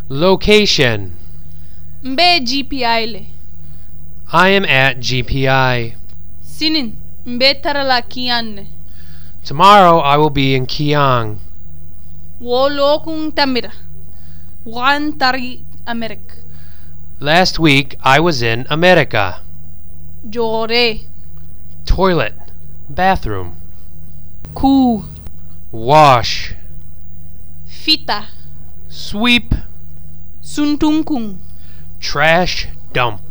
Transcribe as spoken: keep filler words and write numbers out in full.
Location. Mbe G P I le. I am at G P I. Sinin mbe tarala kianne. Tomorrow I will be in Kiang. Wolo kung tamira. Wan tari Amerik. Last week I was in America. Jore. Toilet. Bathroom. Ku. Wash. Fita. Sweep. Suntungkung. Trash dump.